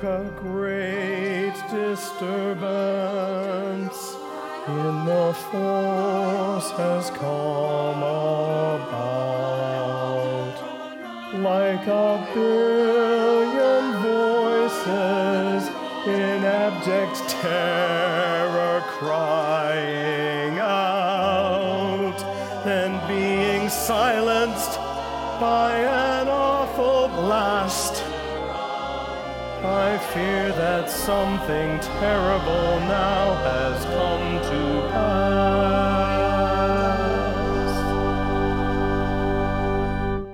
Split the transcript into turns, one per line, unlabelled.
a great disturbance in the force has come about, like a billion voices in abject terror crying out, and being silenced by an awful blast. I fear that something terrible now has